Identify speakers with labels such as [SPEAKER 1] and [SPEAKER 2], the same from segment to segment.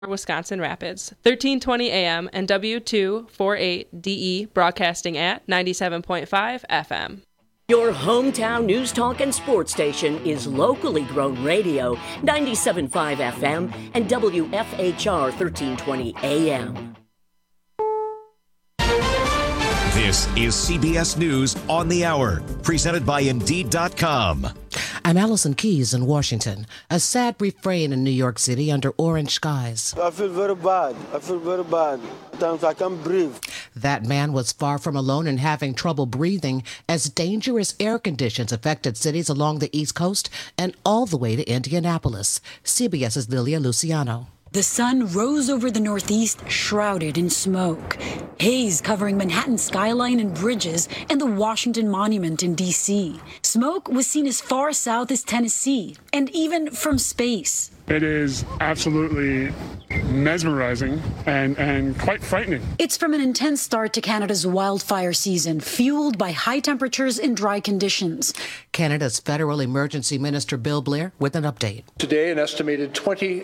[SPEAKER 1] Wisconsin Rapids, 1320 AM and W248DE broadcasting at 97.5 FM.
[SPEAKER 2] Your hometown news, talk, and sports station is locally grown radio, 97.5 FM and WFHR 1320 AM.
[SPEAKER 3] This is CBS News on the Hour, presented by Indeed.com.
[SPEAKER 4] I'm Allison Keyes in Washington. A sad refrain in New York City under orange skies.
[SPEAKER 5] I feel very bad. Sometimes I can't breathe.
[SPEAKER 4] That man was far from alone in having trouble breathing as dangerous air conditions affected cities along the East Coast and all the way to Indianapolis. CBS's Lilia Luciano.
[SPEAKER 6] The sun rose over the Northeast, shrouded in smoke. Haze covering Manhattan's skyline and bridges and the Washington Monument in D.C. Smoke was seen as far south as Tennessee, and even from space.
[SPEAKER 7] It is absolutely mesmerizing and quite frightening.
[SPEAKER 6] It's from an intense start to Canada's wildfire season, fueled by high temperatures and dry conditions.
[SPEAKER 4] Canada's Federal Emergency Minister Bill Blair with an update.
[SPEAKER 8] Today, an estimated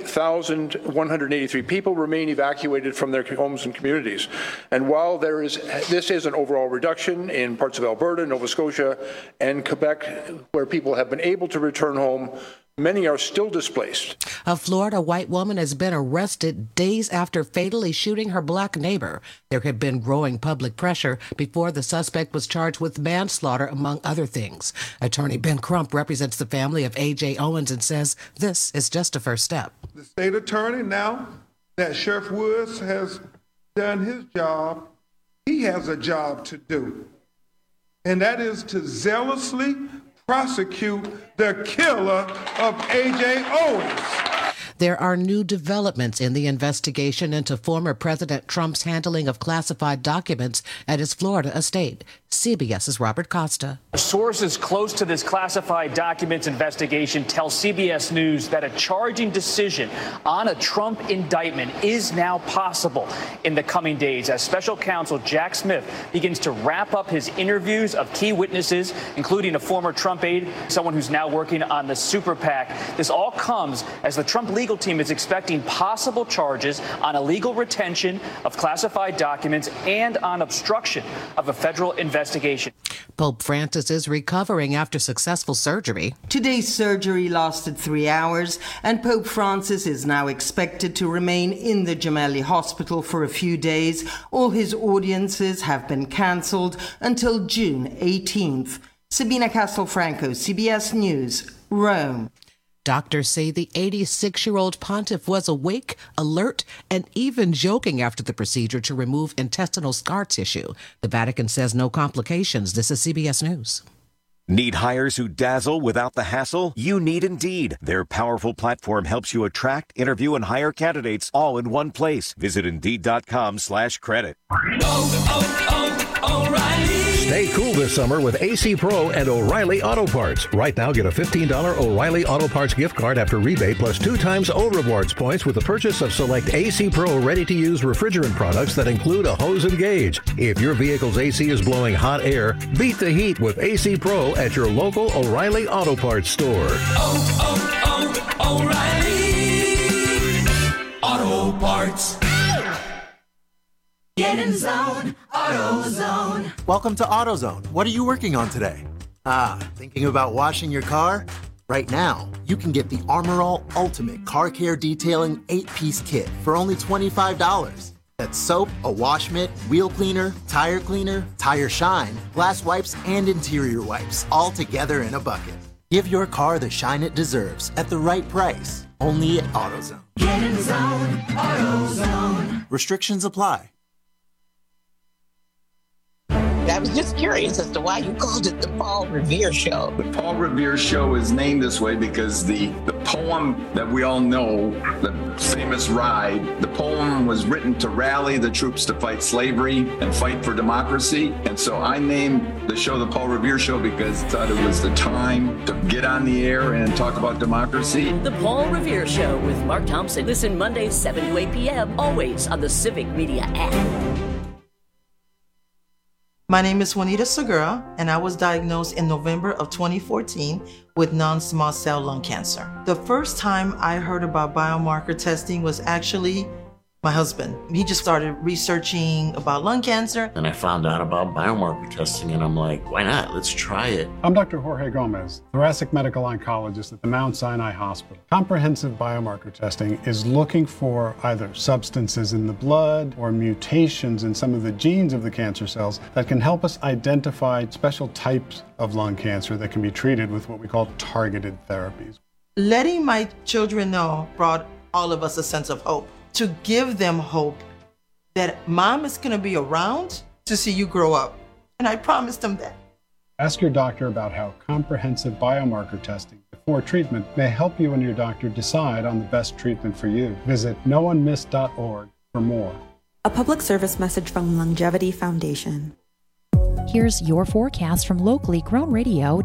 [SPEAKER 8] 20,183 people remain evacuated from their homes and communities. And while this is an overall reduction in parts of Alberta, Nova Scotia, and Quebec, where people have been able to return home, many are still displaced.
[SPEAKER 4] A Florida white woman has been arrested days after fatally shooting her black neighbor. There had been growing public pressure before the suspect was charged with manslaughter, among other things. Attorney Ben Crump represents the family of A.J. Owens and says this is just a first step.
[SPEAKER 9] The state attorney, now that Sheriff Woods has done his job, he has a job to do. And that is to zealously prosecute the killer of A.J. Owens.
[SPEAKER 4] There are new developments in the investigation into former President Trump's handling of classified documents at his Florida estate. CBS's Robert Costa.
[SPEAKER 10] Sources close to this classified documents investigation tell CBS News that a charging decision on a Trump indictment is now possible in the coming days as special counsel Jack Smith begins to wrap up his interviews of key witnesses, including a former Trump aide, someone who's now working on the super PAC. This all comes as the Trump legal team is expecting possible charges on illegal retention of classified documents and on obstruction of a federal investigation.
[SPEAKER 4] Pope Francis is recovering after successful surgery.
[SPEAKER 11] Today's surgery lasted 3 hours, and Pope Francis is now expected to remain in the Gemelli Hospital for a few days. All his audiences have been cancelled until June 18th. Sabina Castelfranco, CBS News, Rome.
[SPEAKER 4] Doctors say the 86-year-old pontiff was awake, alert, and even joking after the procedure to remove intestinal scar tissue. The Vatican says no complications. This is CBS News.
[SPEAKER 3] Need hires who dazzle without the hassle? You need Indeed. Their powerful platform helps you attract, interview, and hire candidates all in one place. Visit Indeed.com/credit.
[SPEAKER 12] O'Reilly. Stay cool this summer with AC Pro and O'Reilly Auto Parts. Right now, get a $15 O'Reilly Auto Parts gift card after rebate plus 2 times O Rewards points with the purchase of select AC Pro ready-to-use refrigerant products that include a hose and gauge. If your vehicle's AC is blowing hot air, beat the heat with AC Pro at your local O'Reilly Auto Parts store.
[SPEAKER 13] O'Reilly Auto Parts. Get in zone, AutoZone.
[SPEAKER 14] Welcome to AutoZone. What are you working on today? Thinking about washing your car? Right now, you can get the Armor All Ultimate Car Care Detailing 8-piece kit for only $25. That's soap, a wash mitt, wheel cleaner, tire shine, glass wipes, and interior wipes, all together in a bucket. Give your car the shine it deserves at the right price. Only at AutoZone.
[SPEAKER 13] Get in zone, AutoZone.
[SPEAKER 14] Restrictions apply.
[SPEAKER 15] I was just curious as to why you called it the Paul Revere Show.
[SPEAKER 16] The Paul Revere Show is named this way because the poem that we all know, the famous Ride, the poem was written to rally the troops to fight slavery and fight for democracy. And so I named the show the Paul Revere Show because I thought it was the time to get on the air and talk about democracy.
[SPEAKER 2] The Paul Revere Show with Mark Thompson. Listen Mondays 7 to 8 p.m. always on the Civic Media app.
[SPEAKER 17] My name is Juanita Segura, and I was diagnosed in November of 2014 with non-small cell lung cancer. The first time I heard about biomarker testing was actually my husband. He just started researching about lung cancer.
[SPEAKER 18] And I found out about biomarker testing, and I'm like, why not? Let's try it.
[SPEAKER 7] I'm Dr. Jorge Gomez, thoracic medical oncologist at the Mount Sinai Hospital. Comprehensive biomarker testing is looking for either substances in the blood or mutations in some of the genes of the cancer cells that can help us identify special types of lung cancer that can be treated with what we call targeted therapies.
[SPEAKER 17] Letting my children know brought all of us a sense of hope. To give them hope that mom is going to be around to see you grow up. And I promised them that.
[SPEAKER 7] Ask your doctor about how comprehensive biomarker testing before treatment may help you and your doctor decide on the best treatment for you. Visit noonemiss.org for more.
[SPEAKER 19] A public service message from Longevity Foundation.
[SPEAKER 20] Here's your forecast from locally grown radio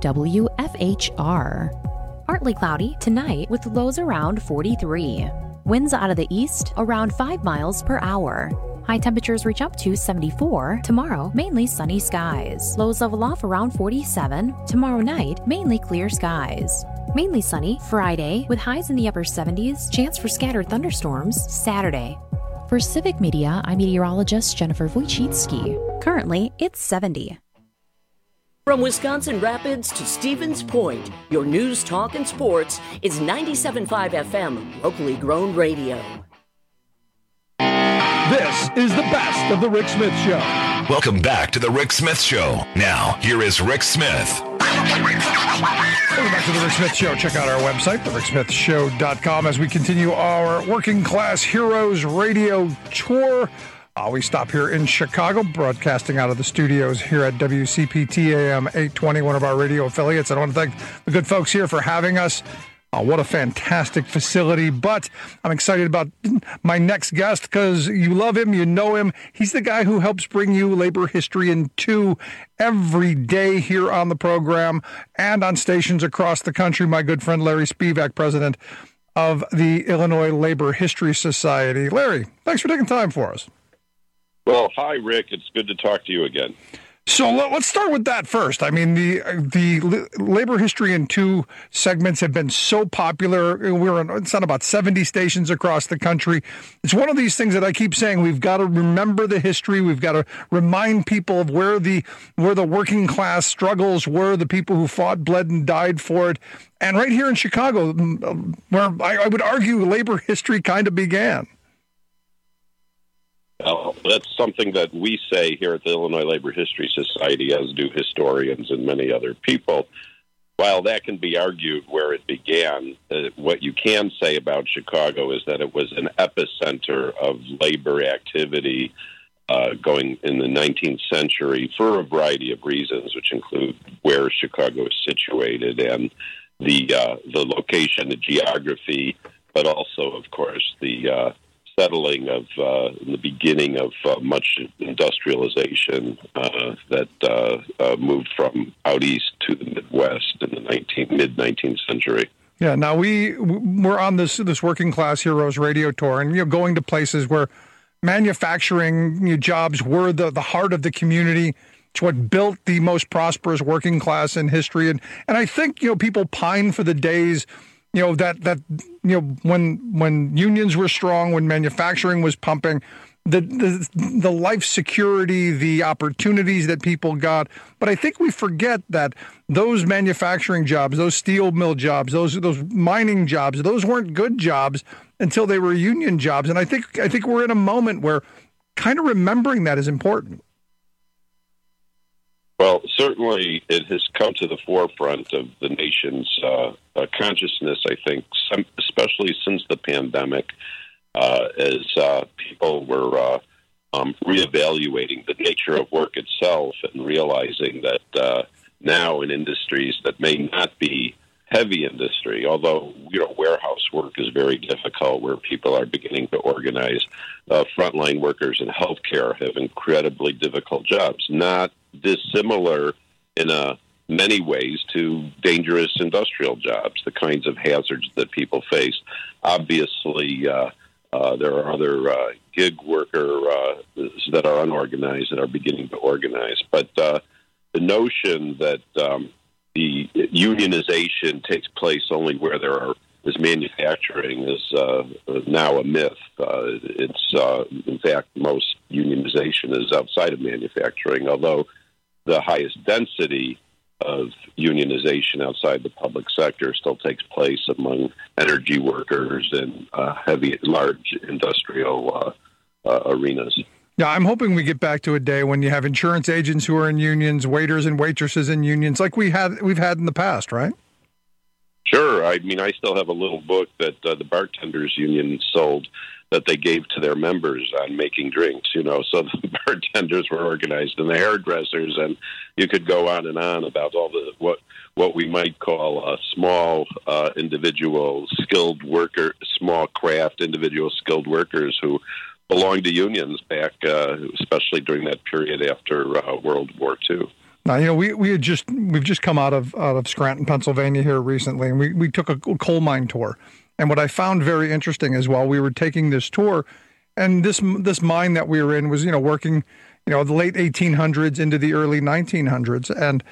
[SPEAKER 20] WFHR. Partly cloudy tonight with lows around 43. Winds out of the east around 5 miles per hour. High temperatures reach up to 74. Tomorrow, mainly sunny skies. Lows level off around 47. Tomorrow night, mainly clear skies. Mainly sunny Friday with highs in the upper 70s. Chance for scattered thunderstorms Saturday. For Civic Media, I'm meteorologist Jennifer Wojcicki. Currently, it's 70.
[SPEAKER 2] From Wisconsin Rapids to Stevens Point, your news, talk, and sports is 97.5 FM, locally grown radio.
[SPEAKER 21] This is the best of the Rick Smith Show.
[SPEAKER 22] Welcome back to the Rick Smith Show. Now, here is Rick Smith.
[SPEAKER 21] Welcome back to the Rick Smith Show. Check out our website, thericksmithshow.com, as we continue our Working Class Heroes radio tour. We stop here in Chicago, broadcasting out of the studios here at WCPT AM 820, one of our radio affiliates. I want to thank the good folks here for having us. What a fantastic facility. But I'm excited about my next guest because you love him, you know him. He's the guy who helps bring you Labor History in 2 every day here on the program and on stations across the country. My good friend Larry Spivak, president of the Illinois Labor History Society. Larry, thanks for taking time for us.
[SPEAKER 23] Well, hi, Rick. It's good to talk to you again.
[SPEAKER 21] So let's start with that first. I mean, the Labor History in 2 segments have been so popular. It's on about 70 stations across the country. It's one of these things that I keep saying, we've got to remember the history. We've got to remind people of where the working class struggles were, the people who fought, bled, and died for it. And right here in Chicago, where I would argue labor history kind of began.
[SPEAKER 23] Well, that's something that we say here at the Illinois Labor History Society, as do historians and many other people. While that can be argued where it began, what you can say about Chicago is that it was an epicenter of labor activity going in the 19th century for a variety of reasons, which include where Chicago is situated and the location, the geography, but also, of course, the settling of the beginning of much industrialization that moved from out east to the Midwest in the mid-19th century.
[SPEAKER 21] Yeah, now we're on this Working Class Heroes radio tour, and going to places where manufacturing jobs were the heart of the community. It's what built the most prosperous working class in history, and I think people pine for the days. When unions were strong, when manufacturing was pumping, the life security, the opportunities that people got. But I think we forget that those manufacturing jobs, those steel mill jobs, those mining jobs, those weren't good jobs until they were union jobs. And I think we're in a moment where kind of remembering that is important.
[SPEAKER 23] Well, certainly it has come to the forefront of the nation's consciousness, I think, especially since the pandemic, as people were reevaluating the nature of work itself and realizing that now in industries that may not be heavy industry, although warehouse work is very difficult, where people are beginning to organize. Frontline workers in healthcare have incredibly difficult jobs, not dissimilar in many ways to dangerous industrial jobs, the kinds of hazards that people face. Obviously, There are other gig workers that are unorganized that are beginning to organize. But the notion that the unionization takes place only where there is manufacturing is now a myth. In fact, most unionization is outside of manufacturing, although the highest density of unionization outside the public sector still takes place among energy workers and large industrial arenas.
[SPEAKER 21] Yeah, I'm hoping we get back to a day when you have insurance agents who are in unions, waiters and waitresses in unions, like we've had in the past, right?
[SPEAKER 23] Sure. I mean, I still have a little book that the bartenders union sold that they gave to their members on making drinks, so the bartenders were organized and the hairdressers, and you could go on and on about all the what we might call small individual skilled worker, small craft individual skilled workers who belonged to unions back, especially during that period after World War II.
[SPEAKER 21] Now, we've just come out of Scranton, Pennsylvania here recently, and we took a coal mine tour. And what I found very interesting is while we were taking this tour, and this mine that we were in was, working, the late 1800s into the early 1900s. And,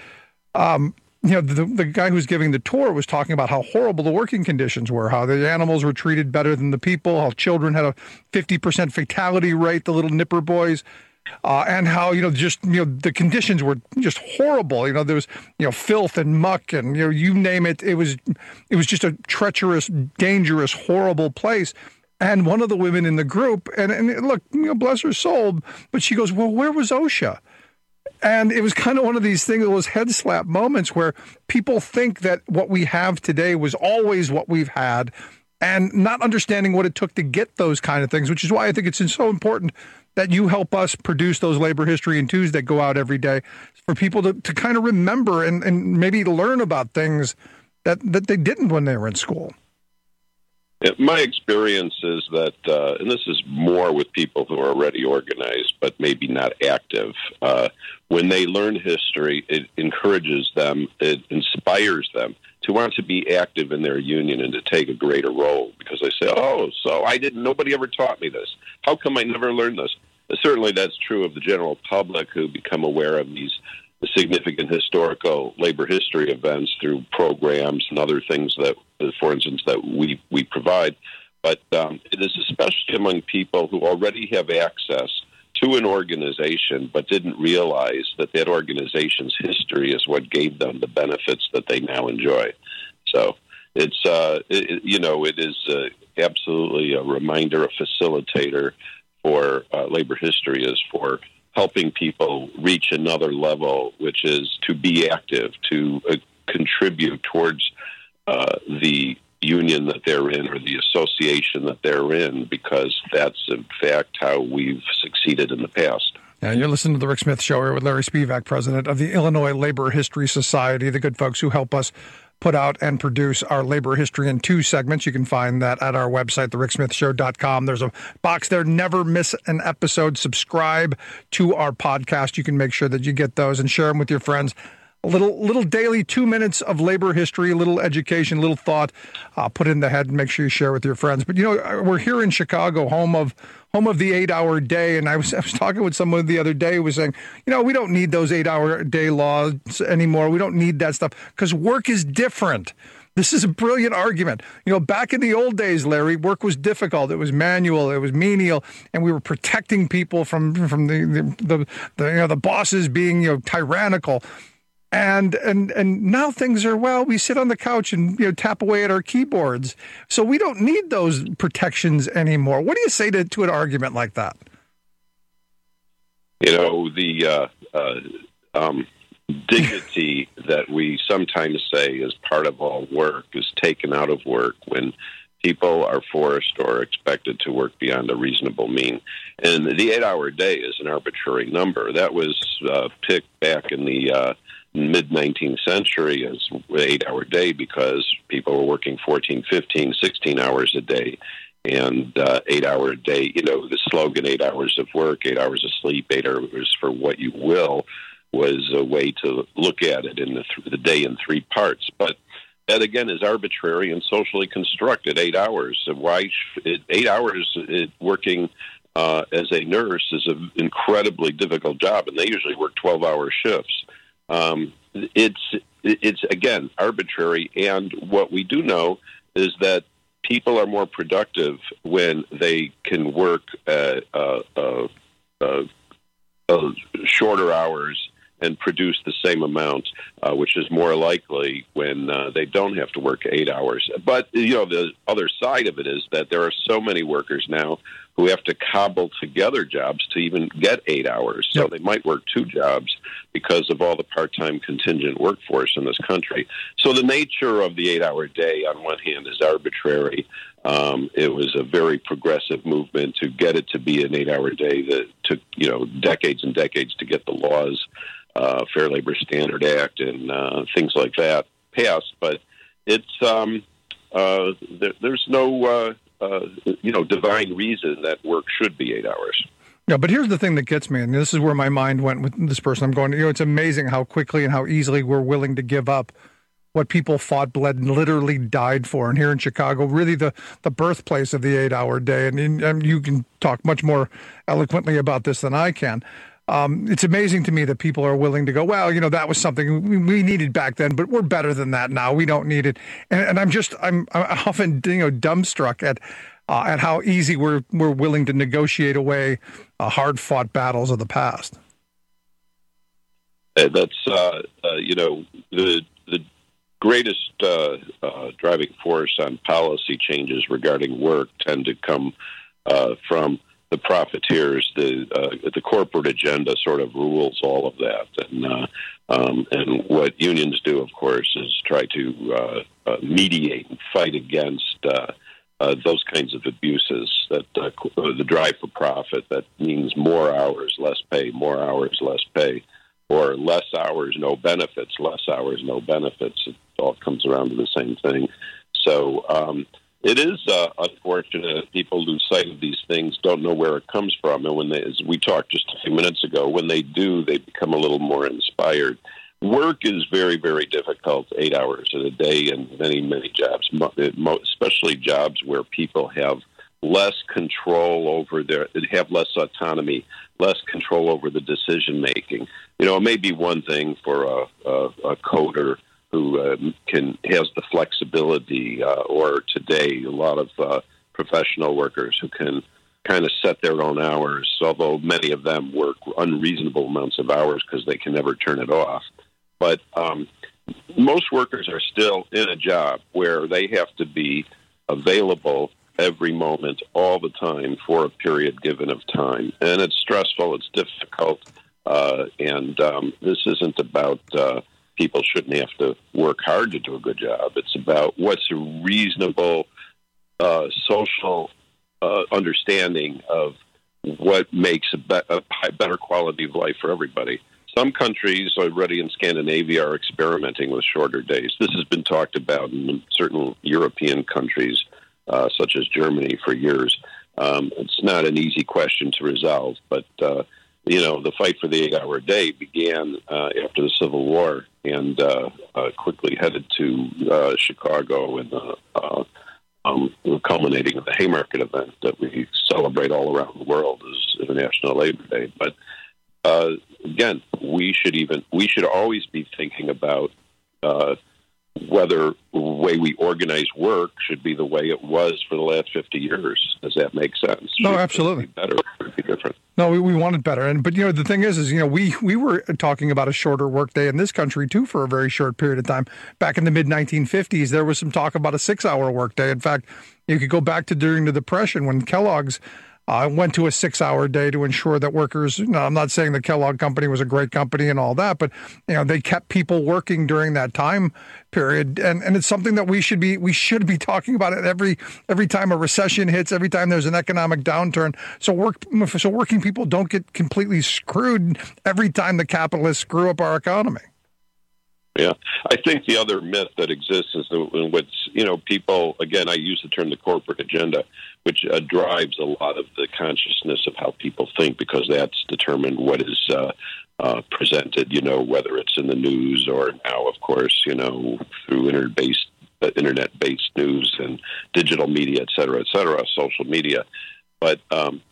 [SPEAKER 21] the guy who's giving the tour was talking about how horrible the working conditions were, how the animals were treated better than the people, how children had a 50% fatality rate, the little nipper boys. And how, the conditions were just horrible. There was, filth and muck and, you name it. It was just a treacherous, dangerous, horrible place. And one of the women in the group, and look, bless her soul, but she goes, well, where was OSHA? And it was kind of one of these things, those head slap moments where people think that what we have today was always what we've had, and not understanding what it took to get those kind of things, which is why I think it's so important that you help us produce those Labor History in Twos that go out every day for people to kind of remember and maybe learn about things that they didn't when they were in school.
[SPEAKER 23] My experience is that, and this is more with people who are already organized but maybe not active, when they learn history, it encourages them, it inspires them to want to be active in their union and to take a greater role, because they say, nobody ever taught me this. How come I never learned this? Certainly that's true of the general public who become aware of these significant historical labor history events through programs and other things that, for instance, that we provide. But it is especially among people who already have access to an organization but didn't realize that that organization's history is what gave them the benefits that they now enjoy. So it's, it is absolutely a reminder, a facilitator for labor history is for helping people reach another level, which is to be active, to contribute towards the union that they're in or the association that they're in, because that's, in fact, how we've succeeded in the past.
[SPEAKER 21] And you're listening to The Rick Smith Show here with Larry Spivak, president of the Illinois Labor History Society, the good folks who help us put out and produce our Labor History in Two segments. You can find that at our website, thericksmithshow.com. There's a box there. Never miss an episode. Subscribe to our podcast. You can make sure that you get those and share them with your friends. A little daily 2 minutes of labor history, a little education, a little thought, put in the head and make sure you share with your friends. But, we're here in Chicago, home of the 8-hour day. And I was talking with someone the other day who was saying, we don't need those 8-hour day laws anymore. We don't need that stuff because work is different. This is a brilliant argument. Back in the old days, Larry, work was difficult. It was manual. It was menial, and we were protecting people from the bosses being tyrannical. And now things are, we sit on the couch and tap away at our keyboards. So we don't need those protections anymore. What do you say to an argument like that?
[SPEAKER 23] The dignity that we sometimes say is part of all work is taken out of work when people are forced or expected to work beyond a reasonable mean. And the 8-hour day is an arbitrary number. That was picked back in the mid-19th century as an 8-hour day because people were working 14, 15, 16 hours a day. And 8-hour a day, the slogan, 8 hours of work, 8 hours of sleep, 8 hours for what you will, was a way to look at it in the day in three parts. But that again is arbitrary and socially constructed. 8 hours. Why 8 hours working as a nurse is an incredibly difficult job, and they usually work 12-hour shifts. It's again arbitrary, and what we do know is that people are more productive when they can work shorter hours and produce the same amount, which is more likely when they don't have to work 8 hours. But, the other side of it is that there are so many workers now who have to cobble together jobs to even get 8 hours. So they might work 2 jobs because of all the part-time contingent workforce in this country. So the nature of the 8-hour day, on one hand, is arbitrary. It was a very progressive movement to get it to be an 8-hour day that took, decades and decades to get the laws, Fair Labor Standard Act and things like that passed. But it's there's no divine reason that work should be 8 hours.
[SPEAKER 21] Yeah, but here's the thing that gets me, and this is where my mind went with this person. I'm going, it's amazing how quickly and how easily we're willing to give up what people fought, bled, and literally died for. And here in Chicago, really the birthplace of the 8-hour day, and you can talk much more eloquently about this than I can. It's amazing to me that people are willing to go, well, that was something we needed back then, but we're better than that now. We don't need it. And I'm often, dumbstruck at how easy we're willing to negotiate away hard-fought battles of the past.
[SPEAKER 23] That's, the greatest driving force on policy changes regarding work tend to come from the profiteers. The corporate agenda sort of rules all of that, and what unions do, of course, is try to mediate and fight against those kinds of abuses. That the drive for profit, that means more hours, less pay, more hours, less pay, or less hours, no benefits, less hours, no benefits. It all comes around to the same thing. So it is unfortunate that people lose sight of these things, don't know where it comes from. And when as we talked just a few minutes ago, when they do, they become a little more inspired. Work is very, very difficult, 8 hours a day, and many, many jobs, especially jobs where people have less control over have less autonomy, less control over the decision making. It may be one thing for a coder who has the flexibility, or today a lot of professional workers who can kind of set their own hours, although many of them work unreasonable amounts of hours because they can never turn it off. But most workers are still in a job where they have to be available every moment, all the time, for a period given of time. And it's stressful, it's difficult, and this isn't about people shouldn't have to work hard to do a good job. It's about what's a reasonable social understanding of what makes a better quality of life for everybody. Some countries already in Scandinavia are experimenting with shorter days. This has been talked about in certain European countries, such as Germany, for years. It's not an easy question to resolve, but the fight for the 8-hour day began after the Civil War and quickly headed to Chicago and culminating in the Haymarket event that we celebrate all around the world as International Labor Day. But again, we should always be thinking about whether the way we organize work should be the way it was for the last 50 years. Does that make sense?
[SPEAKER 21] No, absolutely.
[SPEAKER 23] Should it be better? Should it be different?
[SPEAKER 21] No, we want it better. But the thing is we were talking about a shorter workday in this country too for a very short period of time. Back in the mid 1950s, there was some talk about a 6-hour workday. In fact, you could go back to during the Depression when Kellogg's went to a 6-hour day to ensure that workers, I'm not saying the Kellogg company was a great company and all that, but they kept people working during that time period. And it's something that we should be talking about it every time a recession hits, every time there's an economic downturn. So working people don't get completely screwed every time the capitalists screw up our economy.
[SPEAKER 23] Yeah. I think the other myth that exists is people, again, I use the term the corporate agenda, which drives a lot of the consciousness of how people think, because that's determined what is presented, whether it's in the news or now, of course, through internet-based internet-based news and digital media, et cetera, social media. But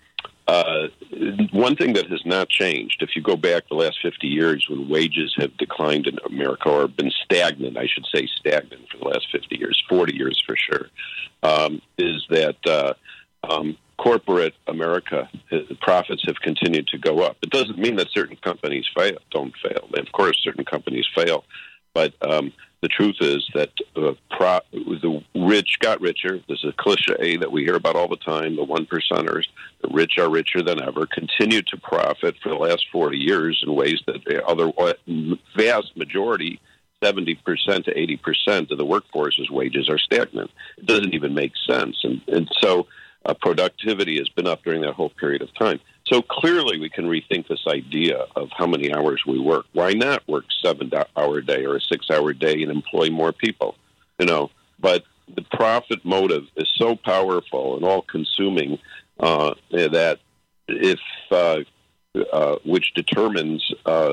[SPEAKER 23] one thing that has not changed, if you go back the last 50 years when wages have declined in America, or been stagnant, I should say stagnant for the last 50 years, 40 years for sure, is that corporate America, profits have continued to go up. It doesn't mean that certain companies don't fail. Of course, certain companies fail. But the truth is that the rich got richer. There's a cliche that we hear about all the time, the 1%ers. The rich are richer than ever, continue to profit for the last 40 years in ways that the other vast majority, 70% to 80% of the workforce's wages are stagnant. It doesn't even make sense. And so productivity has been up during that whole period of time. So clearly we can rethink this idea of how many hours we work. Why not work 7-hour day or a 6-hour day and employ more people? But the profit motive is so powerful and all-consuming that if which determines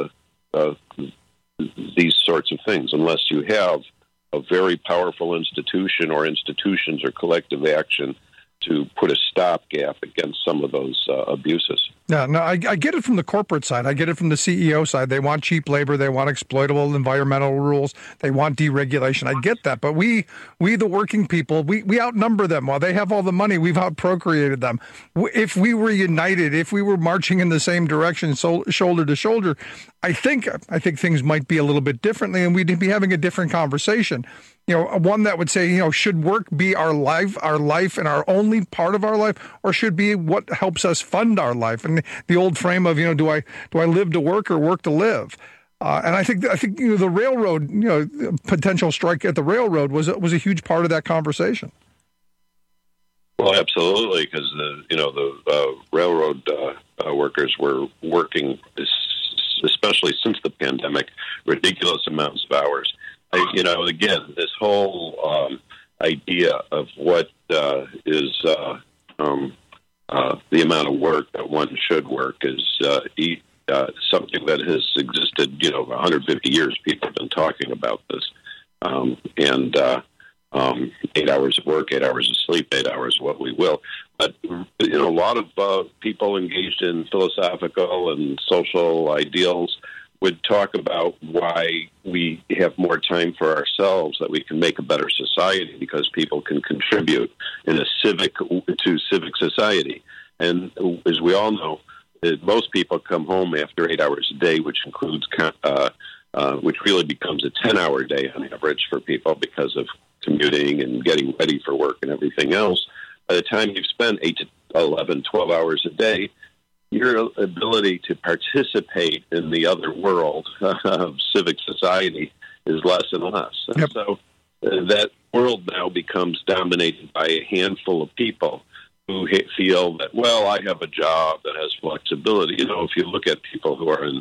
[SPEAKER 23] these sorts of things, unless you have a very powerful institution or institutions or collective action to put a stopgap against some of those abuses.
[SPEAKER 21] Yeah, no, I get it from the corporate side. I get it from the CEO side. They want cheap labor. They want exploitable environmental rules. They want deregulation. I get that. But we the working people, we outnumber them. While they have all the money, we've outprocreated them. If we were united, if we were marching in the same direction, shoulder to shoulder, I think things might be a little bit differently, and we'd be having a different conversation. One that would say, should work be our life and our only part of our life, or should be what helps us fund our life? And the old frame of, do I live to work or work to live? And I think the railroad, potential strike at the railroad was a huge part of that conversation.
[SPEAKER 23] Well, absolutely, because the railroad workers were working, especially since the pandemic, ridiculous amounts of hours. Again, this whole idea of what is the amount of work that one should work is something that has existed, 150 years. People have been talking about this. 8 hours of work, 8 hours of sleep, 8 hours of what we will. But, a lot of people engaged in philosophical and social ideals would talk about why we have more time for ourselves, that we can make a better society because people can contribute in a civic society. And as we all know, most people come home after 8 hours a day, which includes, which really becomes a 10-hour day on average for people because of commuting and getting ready for work and everything else. By the time you've spent 8 to 11, 12 hours a day, your ability to participate in the other world of civic society is less and less. And
[SPEAKER 21] yep.
[SPEAKER 23] So that world now becomes dominated by a handful of people who feel that, well, I have a job that has flexibility. If you look at people who are in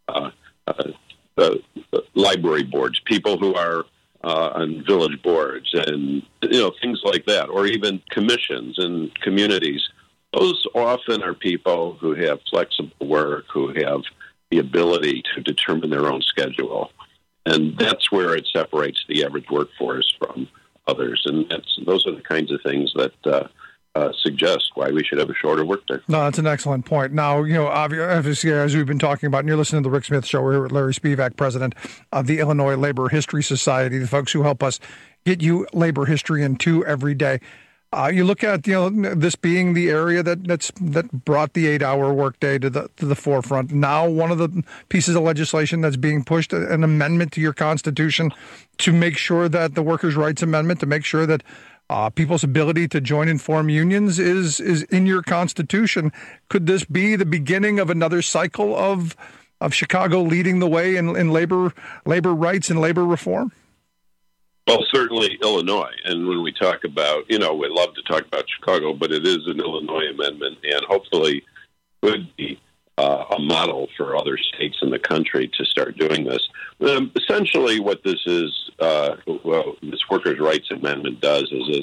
[SPEAKER 23] library boards, people who are on village boards and, things like that, or even commissions and communities, those often are people who have flexible work, who have the ability to determine their own schedule. And that's where it separates the average workforce from others. And those are the kinds of things that suggest why we should have a shorter workday.
[SPEAKER 21] No, that's an excellent point. Now, obviously, as we've been talking about, and you're listening to the Rick Smith Show, we're here with Larry Spivak, president of the Illinois Labor History Society, the folks who help us get you labor history in 2 every day. You look at this being the area that brought the 8-hour workday to the forefront. Now, one of the pieces of legislation that's being pushed, an amendment to your Constitution to make sure that the Workers' Rights Amendment, to make sure that people's ability to join and form unions is in your Constitution. Could this be the beginning of another cycle of Chicago leading the way in labor rights and labor reform?
[SPEAKER 23] Well, certainly Illinois. And when we talk about, we love to talk about Chicago, but it is an Illinois amendment and hopefully could be a model for other states in the country to start doing this. Essentially what this is, this Workers' Rights Amendment does is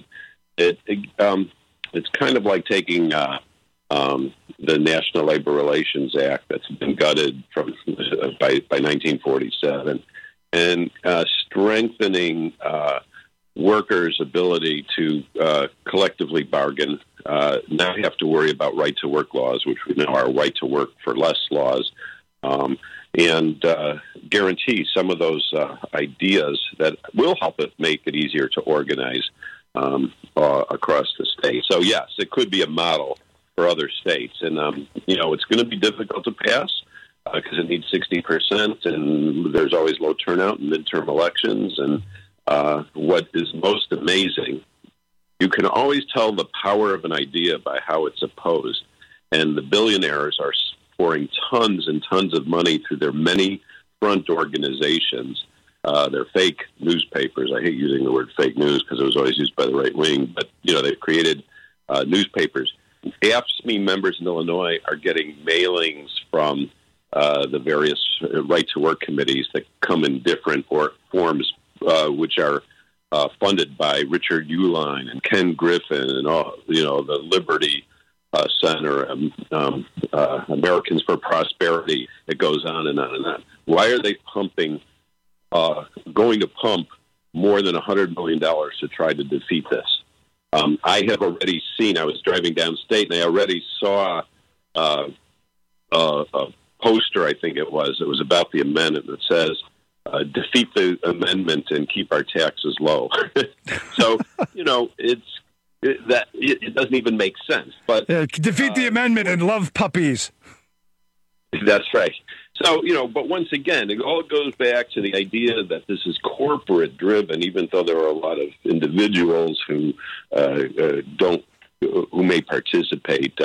[SPEAKER 23] it's kind of like taking the National Labor Relations Act that's been gutted by 1947 and strengthening workers' ability to collectively bargain, not have to worry about right-to-work laws, which we know are right-to-work for less laws, and guarantee some of those ideas that will help it make it easier to organize across the state. So, yes, it could be a model for other states. And, it's going to be difficult to pass because it needs 60%, and there's always low turnout in midterm elections. And what is most amazing, you can always tell the power of an idea by how it's opposed. And the billionaires are pouring tons and tons of money through their many front organizations. They're fake newspapers. I hate using the word fake news because it was always used by the right wing. But, they've created newspapers. AFSCME members in Illinois are getting mailings from the various right-to-work committees that come in different forms, which are funded by Richard Uihlein and Ken Griffin and all, the Liberty Center, Americans for Prosperity. It goes on and on and on. Why are they going to pump more than $100 million to try to defeat this? I have already seen, I was driving downstate, and I already saw a poster, I think it was about the amendment that says, defeat the amendment and keep our taxes low. So, it doesn't even make sense. But
[SPEAKER 21] defeat the amendment and love puppies.
[SPEAKER 23] That's right. So, but once again, it all goes back to the idea that this is corporate driven, even though there are a lot of individuals who who may participate,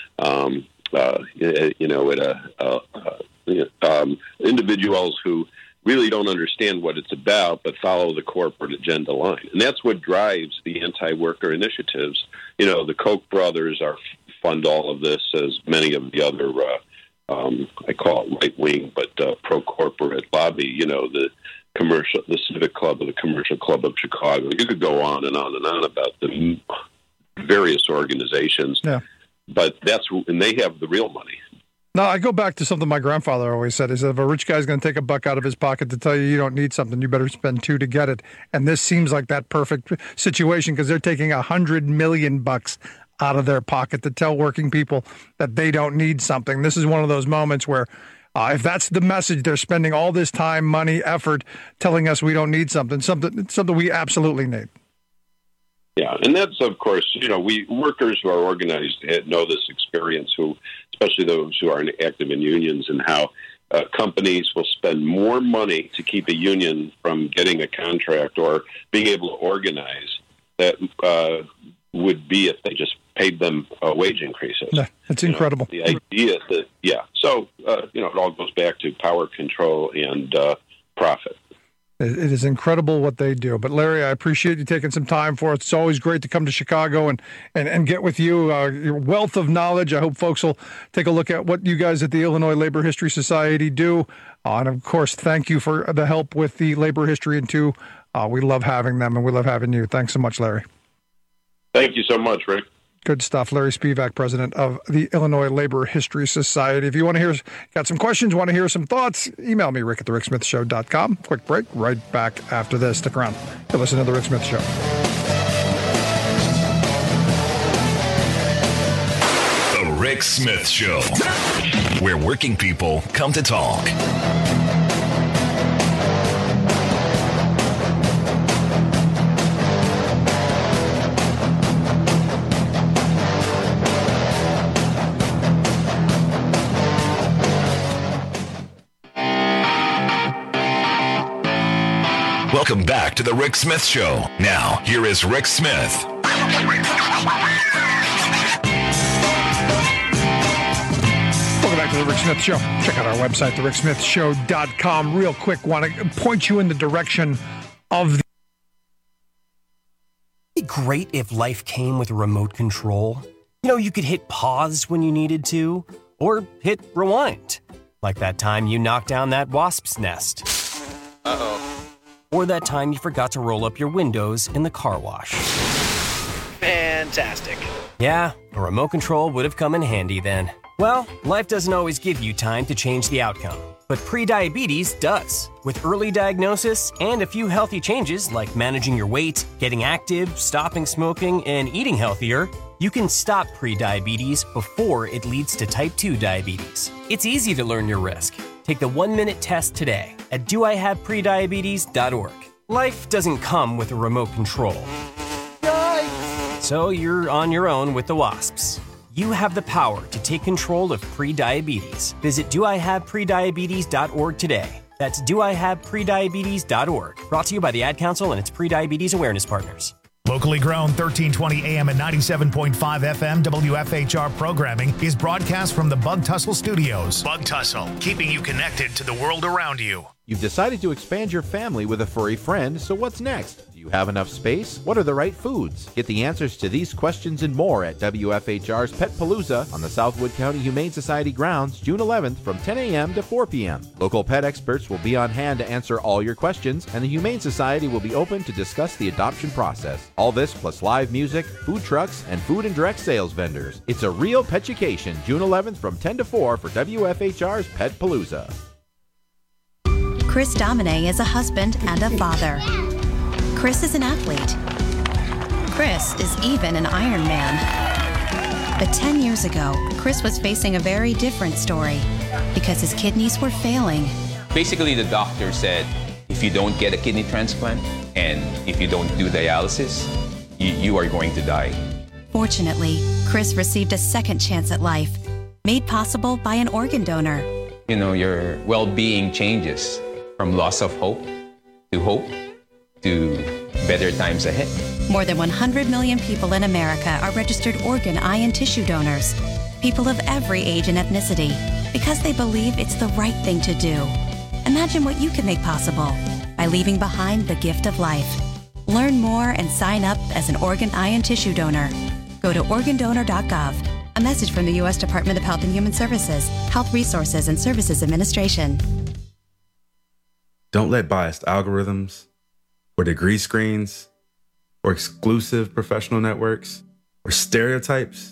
[SPEAKER 23] individuals who really don't understand what it's about, but follow the corporate agenda line. And that's what drives the anti-worker initiatives. The Koch brothers fund all of this, as many of the other I call it right wing, but pro-corporate lobby, the Civic Club of the Commercial Club of Chicago. You could go on and on and on about the various organizations, but and they have the real money.
[SPEAKER 21] No, I go back to something my grandfather always said. He said, if a rich guy's going to take a buck out of his pocket to tell you don't need something, you better spend $2 to get it. And this seems like that perfect situation because they're taking $100 million out of their pocket to tell working people that they don't need something. This is one of those moments where if that's the message, they're spending all this time, money, effort telling us we don't need something we absolutely need.
[SPEAKER 23] Yeah, and that's, of course, we workers who are organized know this experience, especially those who are active in unions, and how companies will spend more money to keep a union from getting a contract or being able to organize that would be if they just paid them wage increases.
[SPEAKER 21] Yeah, it's incredible.
[SPEAKER 23] The idea that, so, it all goes back to power control and profit.
[SPEAKER 21] It is incredible what they do. But, Larry, I appreciate you taking some time for us. It's always great to come to Chicago and get with you. Your wealth of knowledge. I hope folks will take a look at what you guys at the Illinois Labor History Society do. And, of course, thank you for the help with the Labor History Into. We love having them, and we love having you. Thanks so much, Larry.
[SPEAKER 23] Thank you so much, Rick.
[SPEAKER 21] Good stuff. Larry Spivak, president of the Illinois Labor History Society. If you want to got some questions, want to hear some thoughts, email me, rick@thericksmithshow.com. Quick break, right back after this. Stick around. You're listening to The Rick Smith Show.
[SPEAKER 22] The Rick Smith Show, where working people come to talk. Welcome back to The Rick Smith Show. Now, here is Rick Smith.
[SPEAKER 21] Welcome back to The Rick Smith Show. Check out our website, thericksmithshow.com. Real quick, want to point you in the direction of the...
[SPEAKER 1] It'd be great if life came with a remote control. You could hit pause when you needed to, or hit rewind. Like that time you knocked down that wasp's nest.
[SPEAKER 5] Uh-oh.
[SPEAKER 1] Or that time you forgot to roll up your windows in the car wash.
[SPEAKER 5] Fantastic.
[SPEAKER 1] Yeah, a remote control would have come in handy then. Well, life doesn't always give you time to change the outcome. But prediabetes does. With early diagnosis and a few healthy changes like managing your weight, getting active, stopping smoking, and eating healthier, you can stop prediabetes before it leads to type 2 diabetes. It's easy to learn your risk. Take the 1-minute test today at doihaveprediabetes.org. Life doesn't come with a remote control. Yikes! So you're on your own with the WASPs. You have the power to take control of prediabetes. Visit doihaveprediabetes.org today. That's doihaveprediabetes.org. Brought to you by the Ad Council and its prediabetes awareness partners.
[SPEAKER 5] Locally grown 1320 AM and 97.5 FM WFHR programming is broadcast from the Bug Tussle Studios. Bug Tussle, keeping you connected to the world around you.
[SPEAKER 6] You've decided to expand your family with a furry friend, so what's next? Do you have enough space? What are the right foods? Get the answers to these questions and more at WFHR's Pet Palooza on the Southwood County Humane Society grounds June 11th from 10 a.m. to 4 p.m. Local pet experts will be on hand to answer all your questions, and the Humane Society will be open to discuss the adoption process. All this plus live music, food trucks, and food and direct sales vendors. It's a real petucation, June 11th from 10 to 4 for WFHR's Pet Palooza.
[SPEAKER 8] Chris Domine is a husband and a father. Chris is an athlete. Chris is even an Ironman. But 10 years ago, Chris was facing a very different story because his kidneys were failing.
[SPEAKER 24] Basically, the doctor said, if you don't get a kidney transplant and if you don't do dialysis, you are going to die.
[SPEAKER 8] Fortunately, Chris received a second chance at life, made possible by an organ donor.
[SPEAKER 24] You know, your well-being changes from loss of hope to better times ahead.
[SPEAKER 8] More than 100 million people in America are registered organ, eye, and tissue donors. People of every age and ethnicity, because they believe it's the right thing to do. Imagine what you can make possible by leaving behind the gift of life. Learn more and sign up as an organ, eye, and tissue donor. Go to organdonor.gov. A message from the U.S. Department of Health and Human Services, Health Resources and Services Administration.
[SPEAKER 25] Don't let biased algorithms, or degree screens, or exclusive professional networks, or stereotypes.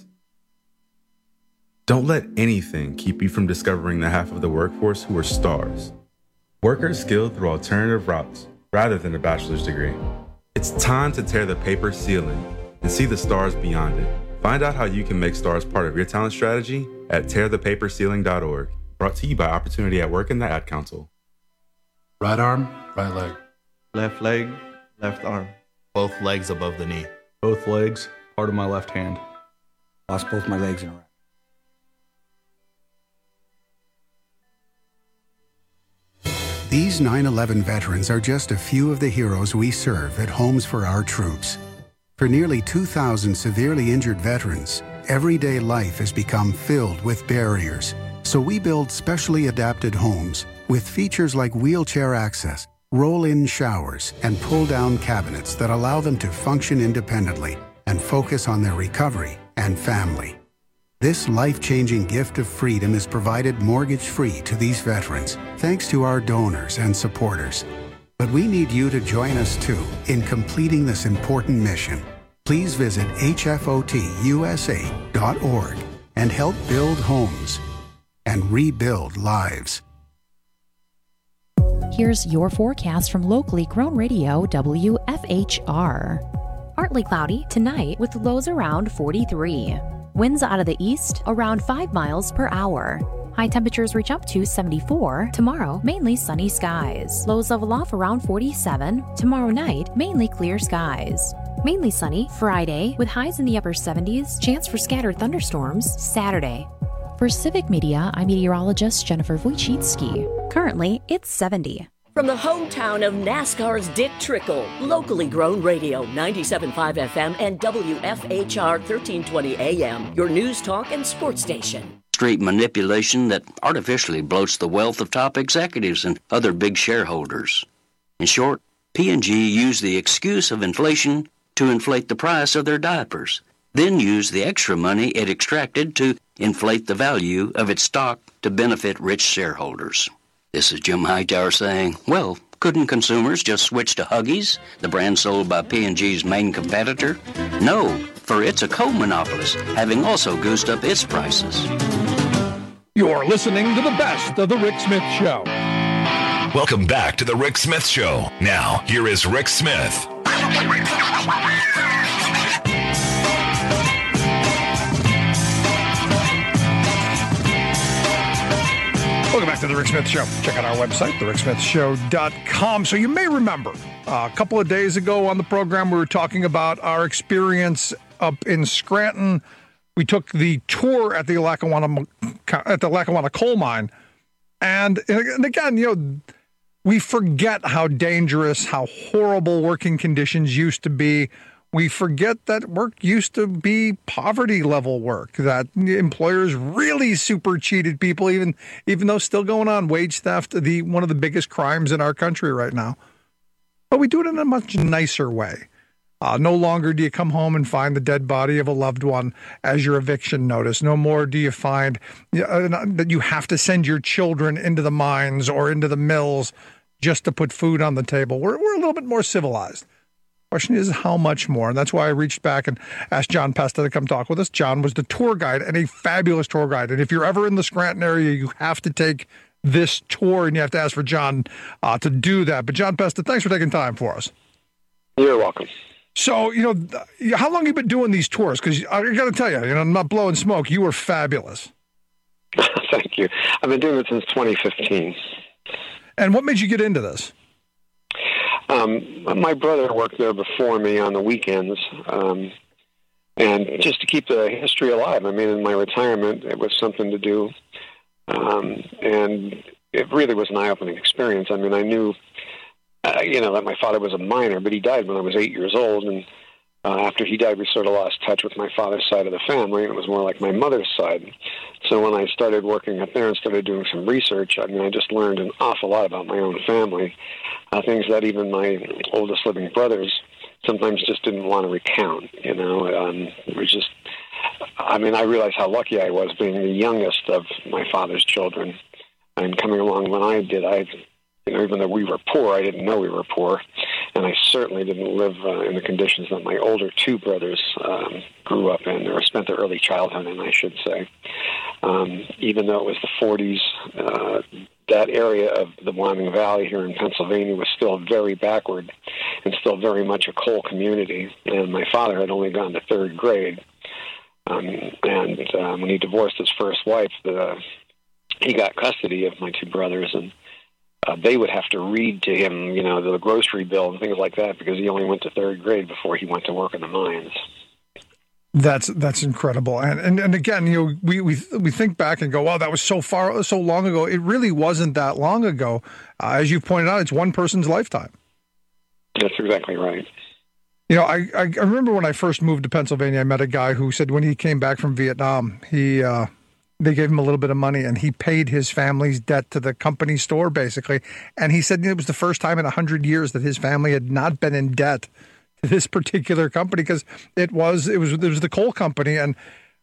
[SPEAKER 25] Don't let anything keep you from discovering the half of the workforce who are stars. Workers skilled through alternative routes rather than a bachelor's degree. It's time to tear the paper ceiling and see the stars beyond it. Find out how you can make stars part of your talent strategy at tearthepaperceiling.org. Brought to you by Opportunity at Work and the Ad Council.
[SPEAKER 26] Right arm, right leg.
[SPEAKER 27] Left leg, left arm.
[SPEAKER 28] Both legs above the knee.
[SPEAKER 27] Both legs, part of my left hand.
[SPEAKER 29] Lost both my legs in Iraq.
[SPEAKER 30] These 9/11 veterans are just a few of the heroes we serve at Homes for Our Troops. For nearly 2,000 severely injured veterans, everyday life has become filled with barriers. So we build specially adapted homes with features like wheelchair access, roll-in showers, and pull-down cabinets that allow them to function independently and focus on their recovery and family. This life-changing gift of freedom is provided mortgage-free to these veterans, thanks to our donors and supporters. But we need you to join us too in completing this important mission. Please visit hfotusa.org and help build homes and rebuild lives.
[SPEAKER 20] Here's your forecast from locally grown radio WFHR. Partly cloudy tonight with lows around 43. Winds out of the east around 5 miles per hour. High temperatures reach up to 74. Tomorrow, mainly sunny skies. Lows level off around 47. Tomorrow night, mainly clear skies. Mainly sunny Friday with highs in the upper 70s. Chance for scattered thunderstorms Saturday. For Civic Media, I'm meteorologist Jennifer Wojcicki. Currently, it's 70.
[SPEAKER 2] From the hometown of NASCAR's Dick Trickle, locally grown radio, 97.5 FM and WFHR 1320 AM, your news talk and sports station.
[SPEAKER 31] Street manipulation that artificially bloats the wealth of top executives and other big shareholders. In short, P&G used the excuse of inflation to inflate the price of their diapers, then used the extra money it extracted to inflate the value of its stock to benefit rich shareholders. This is Jim Hightower saying, well, couldn't consumers just switch to Huggies, the brand sold by P&G's main competitor? No, for it's a co-monopolist, having also goosed up its prices.
[SPEAKER 21] You're listening to the best of The Rick Smith Show.
[SPEAKER 22] Welcome back to the Rick Smith Show. Now, here is Rick Smith.
[SPEAKER 21] Welcome back to the Rick Smith Show. Check out our website, thericksmithshow.com. So you may remember a couple of days ago on the program, we were talking about our experience up in Scranton. We took the tour at the Lackawanna coal mine. And again, we forget how dangerous, how horrible working conditions used to be. We forget that work used to be poverty level work, that employers really super cheated people, even though still going on wage theft, one of the biggest crimes in our country right now. But we do it in a much nicer way. No longer do you come home and find the dead body of a loved one as your eviction notice. No more do you find that you have to send your children into the mines or into the mills just to put food on the table. We're a little bit more civilized. Question is, how much more? And that's why I reached back and asked John Pesta to come talk with us. John was the tour guide, and a fabulous tour guide. And if you're ever in the Scranton area, you have to take this tour, and you have to ask for John to do that. But John Pesta, thanks for taking time for us.
[SPEAKER 3] You're welcome.
[SPEAKER 21] So, how long have you been doing these tours? Because I got to tell you, I'm not blowing smoke. You were fabulous.
[SPEAKER 3] Thank you. I've been doing it since 2015.
[SPEAKER 21] And what made you get into this?
[SPEAKER 3] My brother worked there before me on the weekends, and just to keep the history alive. I mean, in my retirement, it was something to do, and it really was an eye-opening experience. I mean, I knew, that my father was a miner, but he died when I was 8 years old, and after he died, we sort of lost touch with my father's side of the family, and it was more like my mother's side. So when I started working up there and started doing some research, I mean, I just learned an awful lot about my own family, things that even my oldest living brothers sometimes just didn't want to recount, It was just, I realized how lucky I was being the youngest of my father's children, and coming along when I did, even though we were poor, I didn't know we were poor, and I certainly didn't live in the conditions that my older two brothers grew up in, or spent their early childhood in, I should say. Even though it was the 40s, that area of the Wyoming Valley here in Pennsylvania was still very backward and still very much a coal community, and my father had only gone to third grade. And when he divorced his first wife, he got custody of my two brothers, and they would have to read to him, the grocery bill and things like that, because he only went to third grade before he went to work in the mines.
[SPEAKER 21] That's incredible. And again, we think back and go, wow, that was so long ago. It really wasn't that long ago. As you pointed out, it's one person's lifetime.
[SPEAKER 3] That's exactly right.
[SPEAKER 21] I remember when I first moved to Pennsylvania, I met a guy who said when he came back from Vietnam, they gave him a little bit of money, and he paid his family's debt to the company store, basically. And he said it was the first time in 100 years that his family had not been in debt to this particular company, because it was the coal company. And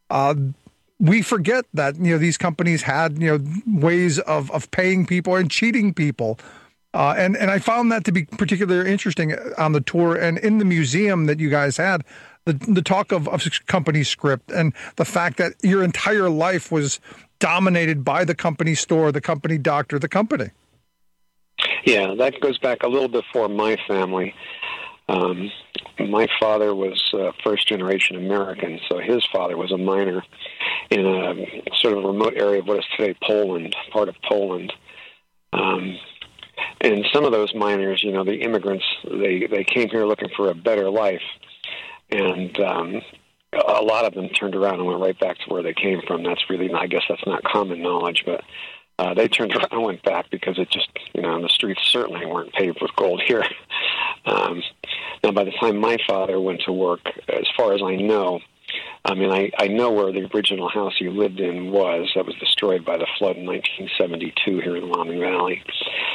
[SPEAKER 21] we forget that, these companies had, ways of paying people and cheating people. And I found that to be particularly interesting on the tour and in the museum that you guys had. The talk of company script and the fact that your entire life was dominated by the company store, the company doctor, the company.
[SPEAKER 3] Yeah, that goes back a little before my family. My father was first-generation American, so his father was a miner in a sort of remote area of what is today Poland, part of Poland. And some of those miners, the immigrants, they came here looking for a better life. And a lot of them turned around and went right back to where they came from. That's really, I guess that's not common knowledge, but they turned around and went back because it just, the streets certainly weren't paved with gold here. Now, by the time my father went to work, as far as I know, I know where the original house he lived in was. That was destroyed by the flood in 1972 here in the Wyoming Valley.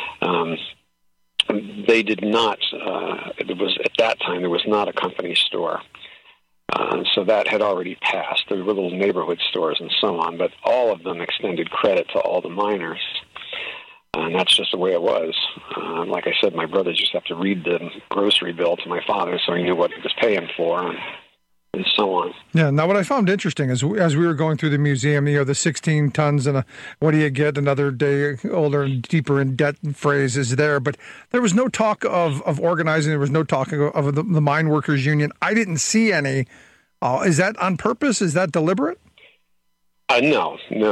[SPEAKER 3] They did not, at that time, there was not a company store. So that had already passed. There were little neighborhood stores and so on, but all of them extended credit to all the miners. And that's just the way it was. Like I said, my brother just have to read the grocery bill to my father so he knew what he was paying for. And and so on.
[SPEAKER 21] Yeah. Now, what I found interesting is as we were going through the museum, the 16 tons and what do you get? Another day older and deeper in debt phrase is there, but there was no talk of organizing. There was no talk of the mine workers union. I didn't see any. Is that on purpose? Is that deliberate?
[SPEAKER 3] No.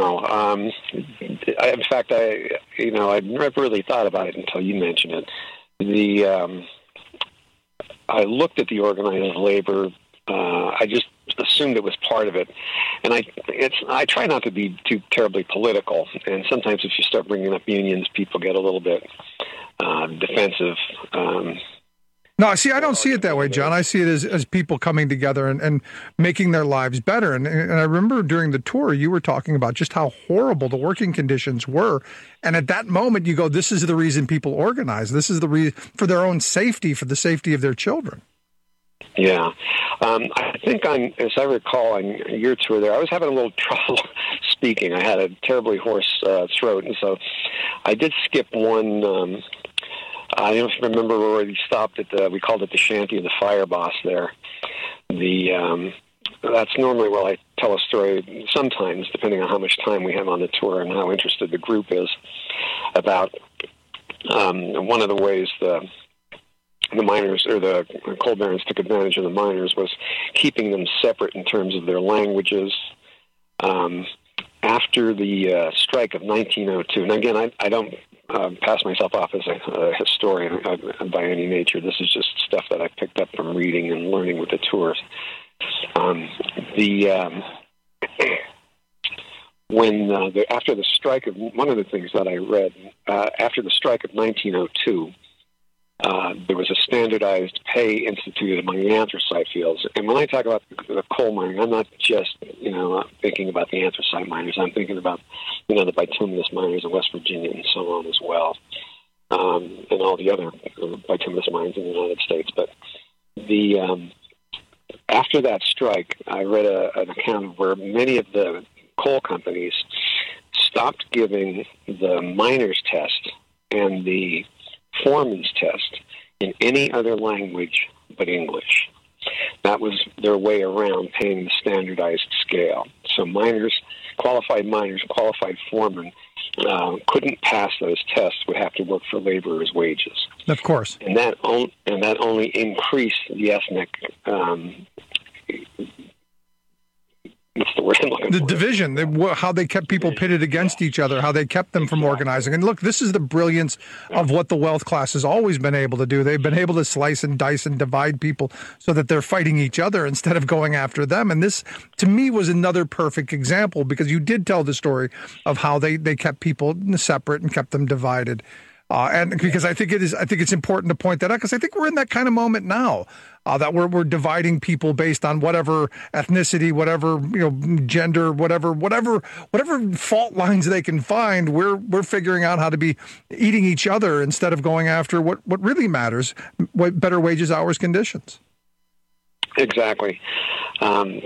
[SPEAKER 3] In fact, I never really thought about it until you mentioned it. I looked at the organized labor. I just assumed it was part of it, and I try not to be too terribly political. And sometimes, if you start bringing up unions, people get a little bit defensive.
[SPEAKER 21] No, see, I don't see it that way, John. I see it as people coming together and making their lives better. And I remember during the tour, you were talking about just how horrible the working conditions were. And at that moment, you go, this is the reason people organize. This is the reason for their own safety, for the safety of their children.
[SPEAKER 3] Yeah. I think as I recall, on your tour there, I was having a little trouble speaking. I had a terribly hoarse throat, and so I did skip one. I don't remember where we stopped at. We called it the Shanty of the Fire Boss there. That's normally where I tell a story sometimes, depending on how much time we have on the tour and how interested the group is, about one of the ways the miners or the coal barons took advantage of the miners was keeping them separate in terms of their languages. After the strike of 1902, and again, I don't pass myself off as a historian by any nature. This is just stuff that I picked up from reading and learning with the tours. After the strike of one of the things that I read after the strike of 1902. There was a standardized pay instituted among the anthracite fields. And when I talk about the coal mining, I'm not just, thinking about the anthracite miners. I'm thinking about, the bituminous miners in West Virginia and so on as well, and all the other bituminous mines in the United States. But after that strike, I read an account of where many of the coal companies stopped giving the miners' test and the foreman's test in any other language but English. That was their way around paying the standardized scale. So qualified foremen couldn't pass those tests, would have to work for laborers' wages.
[SPEAKER 21] Of course.
[SPEAKER 3] And that only increased the ethnic what's the word I'm looking for?
[SPEAKER 21] The division, how they kept people pitted against each other, how they kept them from organizing. And look, this is the brilliance of what the wealth class has always been able to do. They've been able to slice and dice and divide people so that they're fighting each other instead of going after them. And this, to me, was another perfect example, because you did tell the story of how they kept people separate and kept them divided. And because I think it's important to point that out, because I think we're in that kind of moment now, that we're dividing people based on whatever ethnicity, whatever gender, whatever fault lines they can find. We're figuring out how to be eating each other instead of going after what really matters: better wages, hours, conditions.
[SPEAKER 3] Exactly. I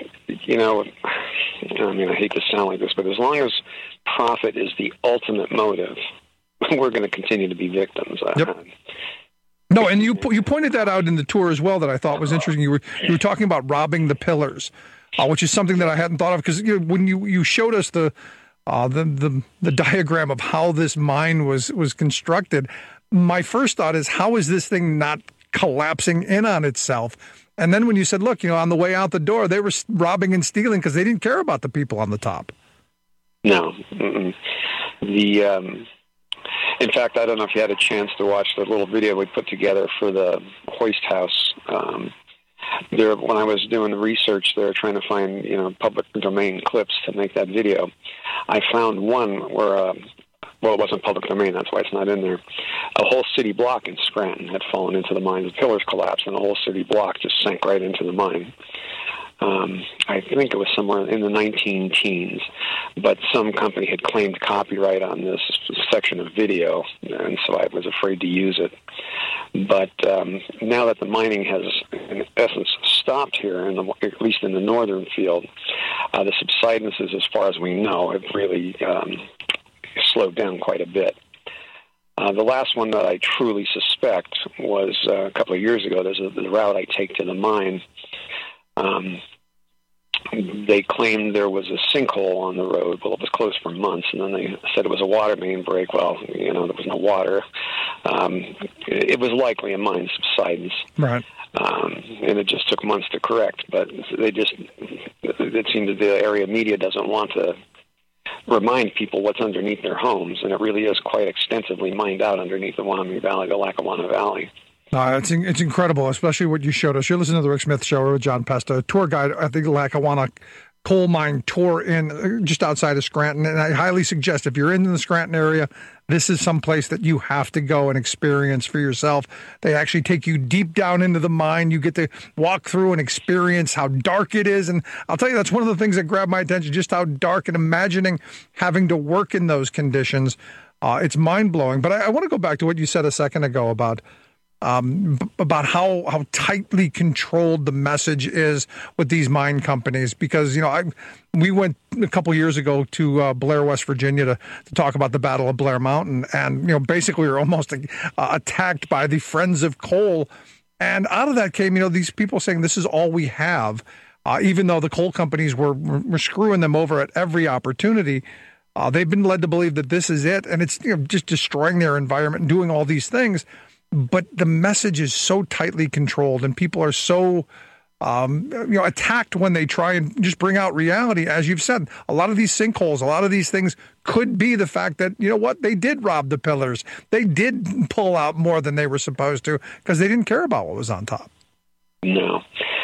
[SPEAKER 3] hate to sound like this, but as long as profit is the ultimate motive, we're going to continue to be victims.
[SPEAKER 21] Yep. No, and you pointed that out in the tour as well that I thought was interesting. You were talking about robbing the pillars, which is something that I hadn't thought of, because when you showed us the diagram of how this mine was constructed, my first thought is, how is this thing not collapsing in on itself? And then when you said, look, on the way out the door, they were robbing and stealing because they didn't care about the people on the top.
[SPEAKER 3] No. In fact, I don't know if you had a chance to watch the little video we put together for the Hoist House. When I was doing the research there, trying to find public domain clips to make that video, I found one where, it wasn't public domain, that's why it's not in there. A whole city block in Scranton had fallen into the mine. The pillars collapsed, and the whole city block just sank right into the mine. I think it was somewhere in the 19-teens, but some company had claimed copyright on this section of video, and so I was afraid to use it. But now that the mining has, in essence, stopped here, at least in the northern field, the subsidences, as far as we know, have really slowed down quite a bit. The last one that I truly suspect was a couple of years ago. There's the route I take to the mine. they claimed there was a sinkhole on the road. Well, it was closed for months, and then they said it was a water main break. Well, there was no water. It was likely a mine subsidence.
[SPEAKER 21] Right.
[SPEAKER 3] And it just took months to correct. But it seemed that the area media doesn't want to remind people what's underneath their homes, and it really is quite extensively mined out underneath the Wyoming Valley, the Lackawanna Valley.
[SPEAKER 21] It's incredible, especially what you showed us. You're listening to the Rick Smith Show with John Pesta, tour guide at the Lackawanna coal mine tour in just outside of Scranton. And I highly suggest if you're in the Scranton area, this is some place that you have to go and experience for yourself. They actually take you deep down into the mine. You get to walk through and experience how dark it is. And I'll tell you, that's one of the things that grabbed my attention, just how dark, and imagining having to work in those conditions. It's mind-blowing. But I want to go back to what you said a second ago about how tightly controlled the message is with these mine companies. Because, we went a couple years ago to Blair, West Virginia to talk about the Battle of Blair Mountain. And, basically we were almost attacked by the Friends of Coal. And out of that came, these people saying this is all we have, even though the coal companies were screwing them over at every opportunity. They've been led to believe that this is it. And it's just destroying their environment and doing all these things. But the message is so tightly controlled, and people are so, attacked when they try and just bring out reality. As you've said, a lot of these sinkholes, a lot of these things could be the fact that, they did rob the pillars. They did pull out more than they were supposed to because they didn't care about what was on top.
[SPEAKER 3] No.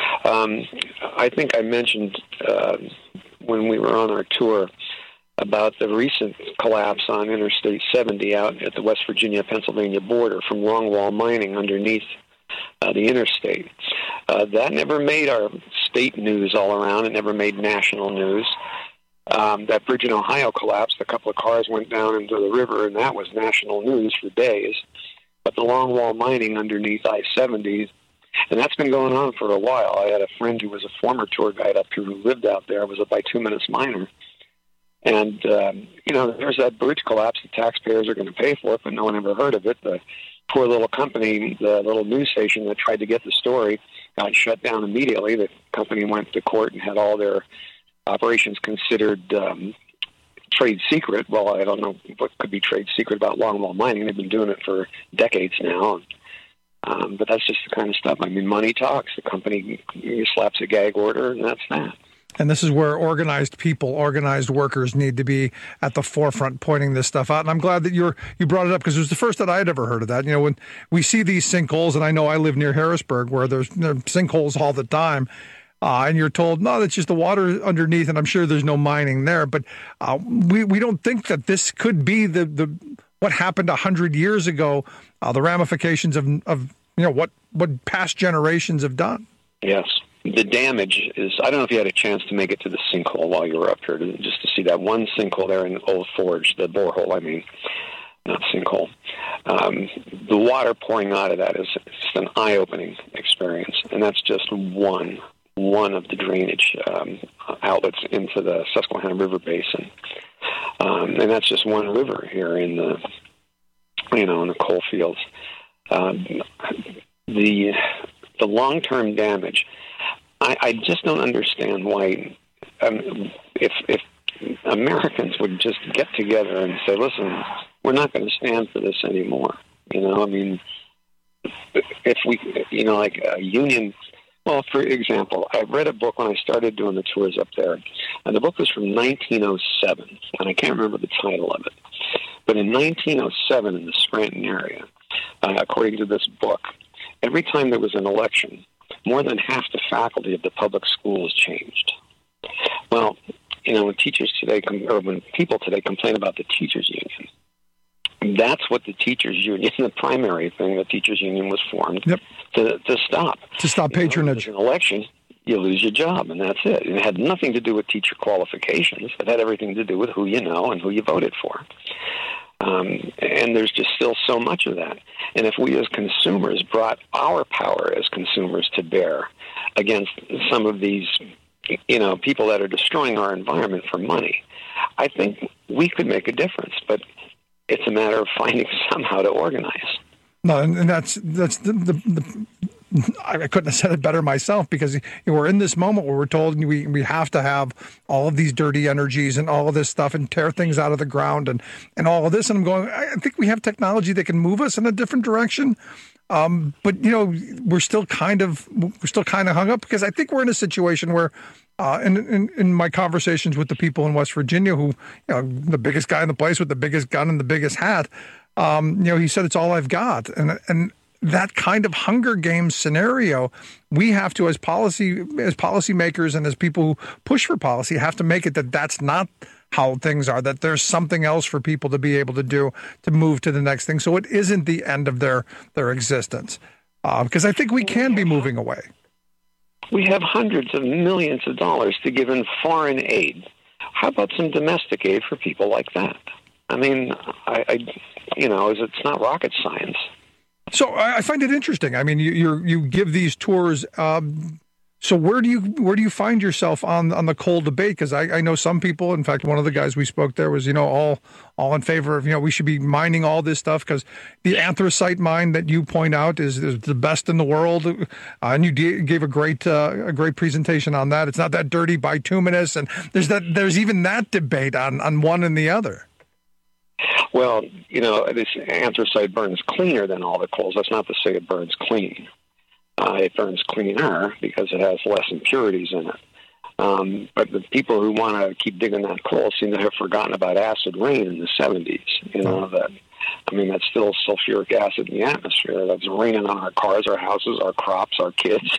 [SPEAKER 3] I think I mentioned when we were on our tour about the recent collapse on Interstate 70 out at the West Virginia-Pennsylvania border from longwall mining underneath the interstate. That never made our state news all around. It never made national news. That bridge in Ohio collapsed. A couple of cars went down into the river, and that was national news for days. But the longwall mining underneath I-70, and that's been going on for a while. I had a friend who was a former tour guide up here who lived out there, was a bituminous miner. And, there's that bridge collapse. The taxpayers are going to pay for it, but no one ever heard of it. The poor little company, the little news station that tried to get the story, got shut down immediately. The company went to court and had all their operations considered trade secret. Well, I don't know what could be trade secret about longwall mining. They've been doing it for decades now. But that's just the kind of stuff. Money talks. The company slaps a gag order, and that's that.
[SPEAKER 21] And this is where organized people, organized workers need to be at the forefront pointing this stuff out. And I'm glad that you brought it up, because it was the first that I had ever heard of that. When we see these sinkholes, and I know I live near Harrisburg where there's sinkholes all the time, and you're told, no, that's just the water underneath, and I'm sure there's no mining there. But we don't think that this could be the what happened 100 years ago, the ramifications of what past generations have done.
[SPEAKER 3] Yes. The damage is, I don't know if you had a chance to make it to the sinkhole while you were up here, just to see that one sinkhole there in Old Forge, the borehole, not sinkhole. The water pouring out of that is just an eye-opening experience, and that's just one of the drainage outlets into the Susquehanna River Basin. And that's just one river here in the, in the coal fields. The long-term damage, I just don't understand why, if Americans would just get together and say, listen, we're not going to stand for this anymore. If we, like a union, well, for example, I read a book when I started doing the tours up there, and the book was from 1907, and I can't remember the title of it. But in 1907 in the Scranton area, according to this book, every time there was an election, more than half the faculty of the public schools changed. Well, when teachers today, or when people today complain about the teachers' union, that's what the teachers' union, the primary thing, the teachers' union was formed to stop.
[SPEAKER 21] To stop patronage.
[SPEAKER 3] An election, you lose your job, and that's it. And it had nothing to do with teacher qualifications. It had everything to do with who you know and who you voted for. And there's just still so much of that. And if we as consumers brought our power as consumers to bear against some of these, people that are destroying our environment for money, I think we could make a difference. But it's a matter of finding somehow to organize.
[SPEAKER 21] No, and that's the I couldn't have said it better myself, because we're in this moment where we're told we have to have all of these dirty energies and all of this stuff and tear things out of the ground and all of this. And I'm going, I think we have technology that can move us in a different direction. But we're still kind of hung up, because I think we're in a situation where, in my conversations with the people in West Virginia, who, the biggest guy in the place with the biggest gun and the biggest hat, he said, it's all I've got. And that kind of Hunger Games scenario, we have to, as policymakers and as people who push for policy, have to make it that that's not how things are, that there's something else for people to be able to do to move to the next thing. So it isn't the end of their existence, because I think we can be moving away.
[SPEAKER 3] We have hundreds of millions of dollars to give in foreign aid. How about some domestic aid for people like that? I mean, it's not rocket science.
[SPEAKER 21] So I find it interesting. I mean, you give these tours. So where do you find yourself on the coal debate? Because I know some people. In fact, one of the guys we spoke there was all in favor of we should be mining all this stuff, because the anthracite mine that you point out is the best in the world, and you gave a great presentation on that. It's not that dirty, bituminous, and there's even that debate on one and the other.
[SPEAKER 3] Well, this anthracite burns cleaner than all the coals. That's not to say it burns clean. It burns cleaner because it has less impurities in it. But the people who want to keep digging that coal seem to have forgotten about acid rain in the 70s. That's still sulfuric acid in the atmosphere. That's raining on our cars, our houses, our crops, our kids,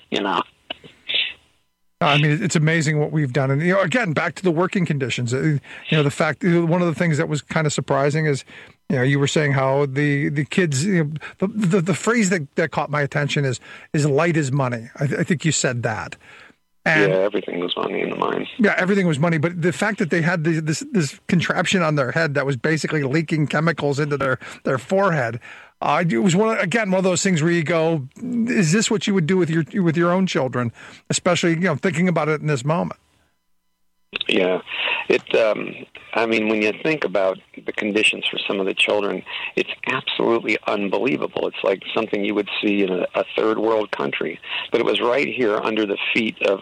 [SPEAKER 21] I mean, it's amazing what we've done. And, again, back to the working conditions. The fact, one of the things that was kind of surprising is, you were saying how the kids, the phrase that caught my attention is light as money. I think you said that. And,
[SPEAKER 3] everything was money in the mine.
[SPEAKER 21] Yeah, everything was money. But the fact that they had this contraption on their head that was basically leaking chemicals into their forehead, it was one of those things where you go, is this what you would do with your own children, especially thinking about it in this moment?
[SPEAKER 3] Yeah, when you think about the conditions for some of the children, it's absolutely unbelievable. It's like something you would see in a third world country, but it was right here under the feet of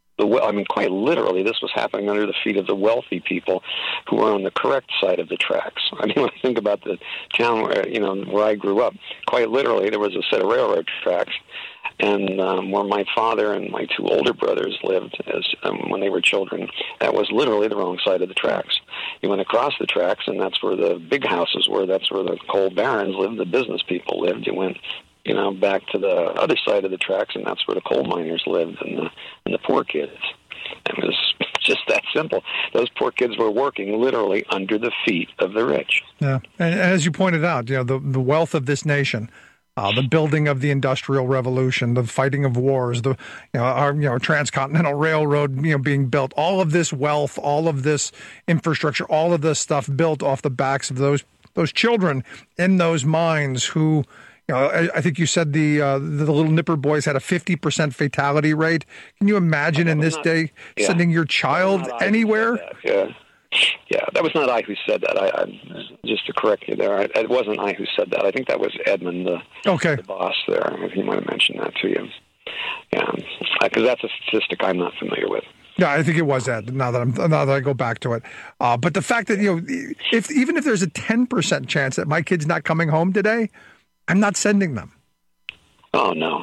[SPEAKER 3] quite literally, this was happening under the feet of the wealthy people who were on the correct side of the tracks. I mean, when I think about the town where I grew up, quite literally, there was a set of railroad tracks, and where my father and my two older brothers lived when they were children, that was literally the wrong side of the tracks. You went across the tracks, and that's where the big houses were. That's where the coal barons lived, the business people lived. You went back to the other side of the tracks, and that's where the coal miners lived and the poor kids. It was just that simple. Those poor kids were working literally under the feet of the rich.
[SPEAKER 21] Yeah, and as you pointed out, the wealth of this nation, the building of the Industrial Revolution, the fighting of wars, our transcontinental railroad, being built, all of this wealth, all of this infrastructure, all of this stuff built off the backs of those children in those mines who. I think you said the little Nipper boys had a 50% fatality rate. Can you imagine in this day sending your child anywhere?
[SPEAKER 3] Yeah, that was not I who said that. I just to correct you there, it wasn't I who said that. I think that was Edmund, the boss there. He might have mentioned that to you. Yeah, because that's a statistic I'm not familiar with.
[SPEAKER 21] Yeah, I think it was Ed. Now that I go back to it, but the fact that even if there's a 10% chance that my kid's not coming home today, I'm not sending them.
[SPEAKER 3] Oh, no.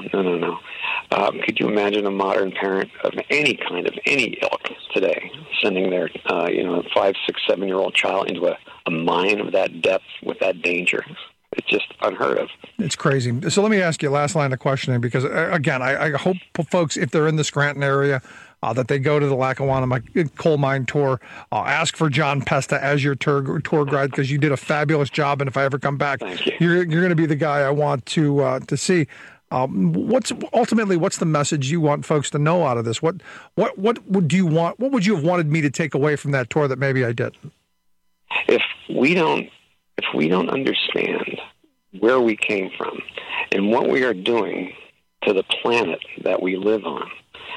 [SPEAKER 3] Could you imagine a modern parent of any ilk today sending their, 5, 6, 7-year-old child into a mine of that depth with that danger? It's just unheard of.
[SPEAKER 21] It's crazy. So let me ask you a last line of questioning, because, again, I hope folks, if they're in the Scranton area, that they go to the Lackawanna coal mine tour. Ask for John Pesta as your tour guide, because you did a fabulous job. And if I ever come back, you're going to be the guy I want to see. What's the message you want folks to know out of this? What would you want? What would you have wanted me to take away from that tour that maybe I didn't?
[SPEAKER 3] If we don't understand where we came from and what we are doing to the planet that we live on,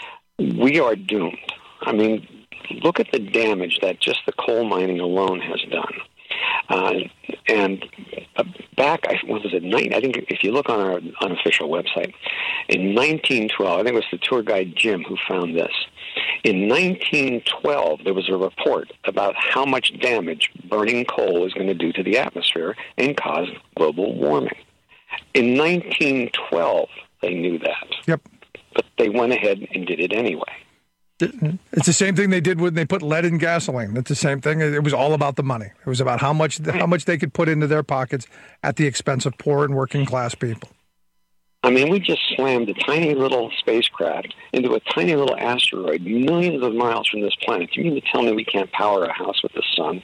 [SPEAKER 3] we are doomed. I mean, look at the damage that just the coal mining alone has done. And back, I think if you look on our unofficial website, in 1912, I think it was the tour guide Jim who found this. In 1912, there was a report about how much damage burning coal is going to do to the atmosphere and cause global warming. In 1912, they knew that.
[SPEAKER 21] Yep.
[SPEAKER 3] But they went ahead and did it anyway.
[SPEAKER 21] It's the same thing they did when they put lead in gasoline. It's the same thing. It was all about the money. It was about how much they could put into their pockets at the expense of poor and working class people.
[SPEAKER 3] I mean, we just slammed a tiny little spacecraft into a tiny little asteroid millions of miles from this planet. You mean to tell me we can't power a house with the sun?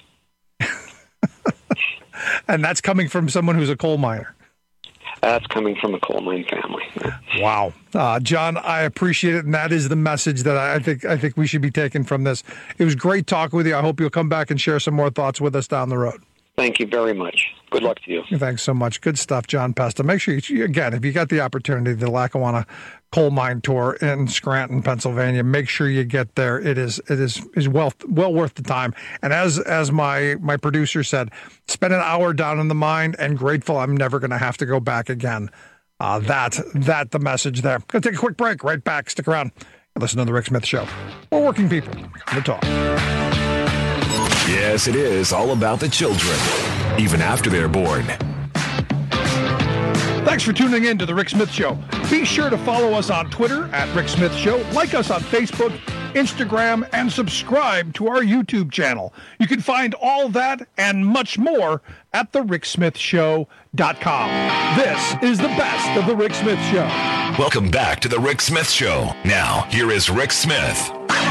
[SPEAKER 21] And that's coming from someone who's a coal miner.
[SPEAKER 3] That's coming from a coal mine family.
[SPEAKER 21] Wow. John, I appreciate it, and that is the message that I think we should be taking from this. It was great talking with you. I hope you'll come back and share some more thoughts with us down the road.
[SPEAKER 3] Thank you very much. Good luck to you.
[SPEAKER 21] Thanks so much. Good stuff, John Pesta. Make sure, again, if you got the opportunity, the Lackawanna coal mine tour in Scranton, Pennsylvania, make sure you get there. It is well worth the time. And as my producer said, spend an hour down in the mine and grateful I'm never going to have to go back again. That the message there. Going to take a quick break. Right back. Stick around and listen to The Rick Smith Show. We're working people. The talk.
[SPEAKER 22] Yes, it is all about the children, even after they're born.
[SPEAKER 21] Thanks for tuning in to The Rick Smith Show. Be sure to follow us on Twitter at Rick Smith Show, like us on Facebook, Instagram, and subscribe to our YouTube channel. You can find all that and much more at thericksmithshow.com. This is the best of The Rick Smith Show.
[SPEAKER 22] Welcome back to The Rick Smith Show. Now, here is Rick Smith.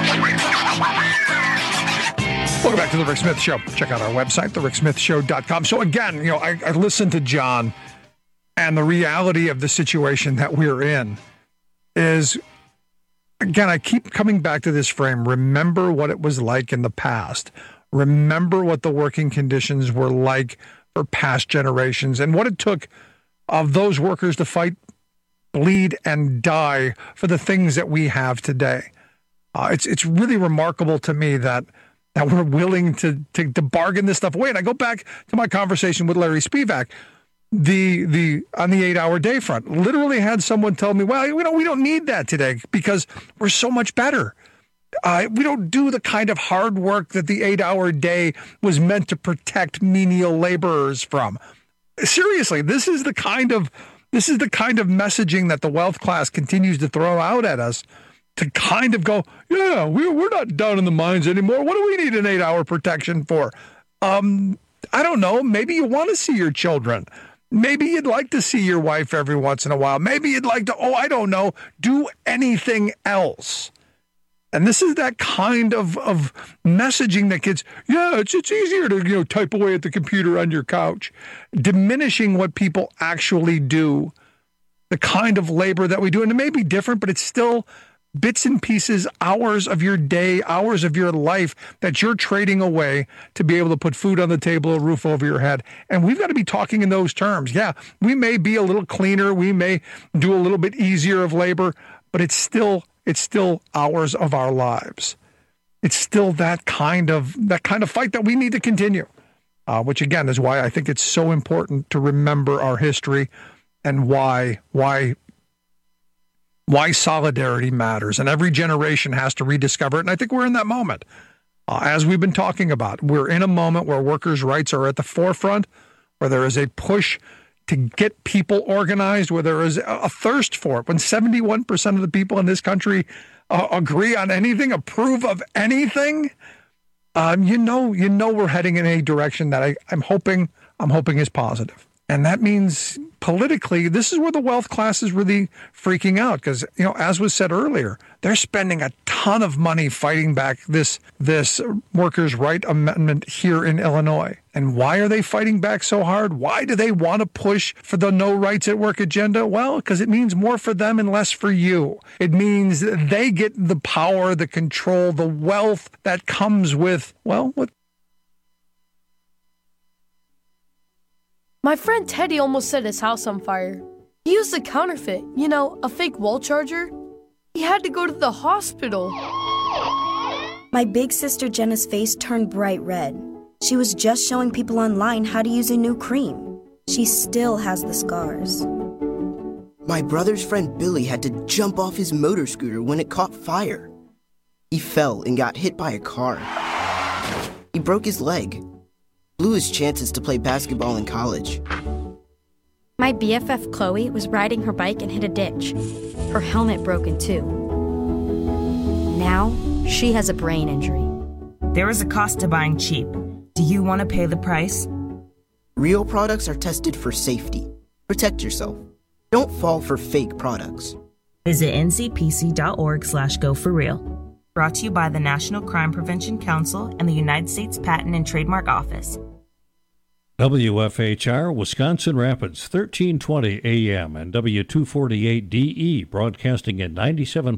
[SPEAKER 21] Welcome back to The Rick Smith Show. Check out our website, thericksmithshow.com. So again, I listened to John, and the reality of the situation that we're in is, again, I keep coming back to this frame. Remember what it was like in the past. Remember what the working conditions were like for past generations and what it took of those workers to fight, bleed, and die for the things that we have today. It's really remarkable to me that we're willing to bargain this stuff away. And I go back to my conversation with Larry Spivak, on the 8-hour day front. Literally had someone tell me, well, we don't need that today because we're so much better. We don't do the kind of hard work that the 8-hour day was meant to protect menial laborers from. Seriously, this is the kind of messaging that the wealth class continues to throw out at us, to kind of go, yeah, we're not down in the mines anymore. What do we need an 8-hour protection for? I don't know. Maybe you want to see your children. Maybe you'd like to see your wife every once in a while. Maybe you'd like to, I don't know, do anything else. And this is that kind of messaging that gets, it's easier to type away at the computer on your couch, diminishing what people actually do, the kind of labor that we do. And it may be different, but it's still bits and pieces, hours of your day, hours of your life that you're trading away to be able to put food on the table, a roof over your head. And we've got to be talking in those terms. Yeah, we may be a little cleaner. We may do a little bit easier of labor, but it's still hours of our lives. It's still that kind of fight that we need to continue, which again is why I think it's so important to remember our history and why solidarity matters, and every generation has to rediscover it. And I think we're in that moment. As we've been talking about, we're in a moment where workers' rights are at the forefront, where there is a push to get people organized, where there is a thirst for it. When 71% of the people in this country agree on anything, approve of anything, you know we're heading in a direction that I'm hoping is positive. And that means politically, this is where the wealth class is really freaking out because, as was said earlier, they're spending a ton of money fighting back this workers' right amendment here in Illinois. And why are they fighting back so hard? Why do they want to push for the no rights at work agenda? Well, because it means more for them and less for you. It means they get the power, the control, the wealth that comes with, what?
[SPEAKER 4] My friend Teddy almost set his house on fire. He used a counterfeit, a fake wall charger. He had to go to the hospital.
[SPEAKER 9] My big sister Jenna's face turned bright red. She was just showing people online how to use a new cream. She still has the scars.
[SPEAKER 7] My brother's friend Billy had to jump off his motor scooter when it caught fire. He fell and got hit by a car. He broke his leg, blew his chances to play basketball in college.
[SPEAKER 10] My BFF Chloe was riding her bike and hit a ditch. Her helmet broken too. Now, she has a brain injury.
[SPEAKER 11] There is a cost to buying cheap. Do you want to pay the price?
[SPEAKER 7] Real products are tested for safety. Protect yourself. Don't fall for fake products.
[SPEAKER 11] Visit ncpc.org/go4real. Brought to you by the National Crime Prevention Council and the United States Patent and Trademark Office.
[SPEAKER 12] WFHR, Wisconsin Rapids, 1320 AM and W248DE, broadcasting at 97.5